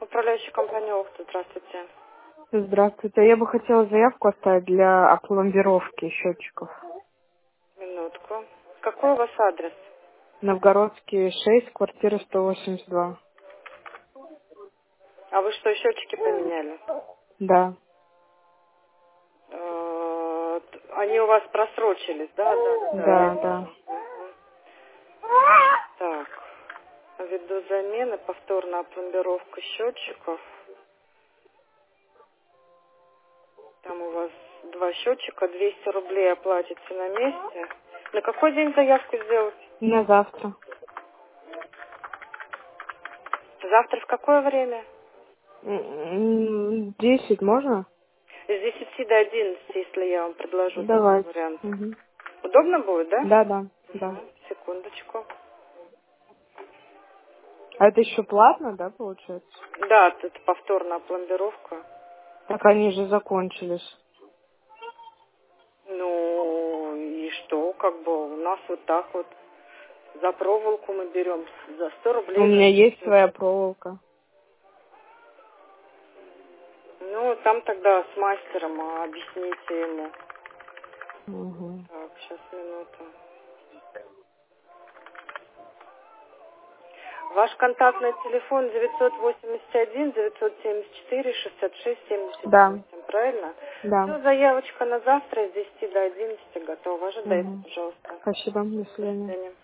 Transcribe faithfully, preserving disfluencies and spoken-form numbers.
Управляющая компания Охта, здравствуйте. Здравствуйте. Я бы хотела заявку оставить для опломбировки счетчиков. Минутку. Какой у вас адрес? Новгородский шесть, квартира сто восемьдесят два. А вы что, счетчики поменяли? Да. Э, т- Они у вас просрочились, да? Да, да, я Да, вижу. да. Мгм. Так, ввиду замены, повторная опломбировка счетчиков. Там у вас два счетчика, двести рублей оплатите на месте. На какой день заявку сделать? На завтра. Завтра в какое время? М, Десять можно? С десяти до одиннадцати, если я вам предложу такой Давайте. вариант. Мгм. Удобно будет, да? Да, да, да. Угу. Секундочку. А это еще платно, да, получается? Да, это повторная пломбировка. Так они же закончились. Ну, и что, как бы у нас вот так вот. За проволоку мы берем за сто У рублей. меня За есть счетчик. своя проволока. Ну, там тогда с мастером а, объясните ему. Угу. Так, сейчас минуту. Ваш контактный телефон девятьсот восемьдесят один девятьсот семьдесят четыре шестьдесят шесть семьдесят Да, восемь, правильно? да. Все, заявочка на завтра с десяти до одиннадцати готова. Ожидайте, Угу. пожалуйста. Спасибо, до До свидания. свидания.